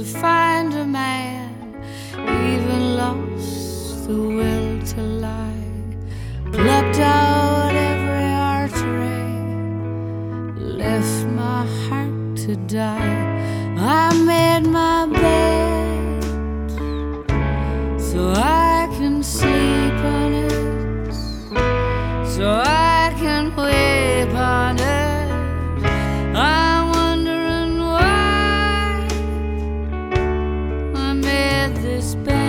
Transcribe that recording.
to find a man, even lost the will to lie, plucked out every artery, left my heart to die. I made my bed so I can sleep on it, so I can weep on it. I'm wondering why I made this bed.